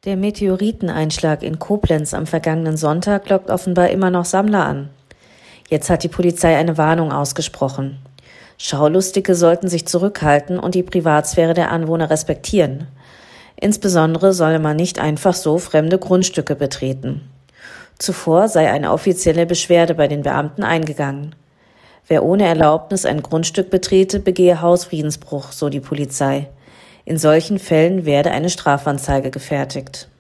Der Meteoriteneinschlag in Koblenz am vergangenen Sonntag lockt offenbar immer noch Sammler an. Jetzt hat die Polizei eine Warnung ausgesprochen. Schaulustige sollten sich zurückhalten und die Privatsphäre der Anwohner respektieren. Insbesondere solle man nicht einfach so fremde Grundstücke betreten. Zuvor sei eine offizielle Beschwerde bei den Beamten eingegangen. Wer ohne Erlaubnis ein Grundstück betrete, begehe Hausfriedensbruch, so die Polizei. In solchen Fällen werde eine Strafanzeige gefertigt.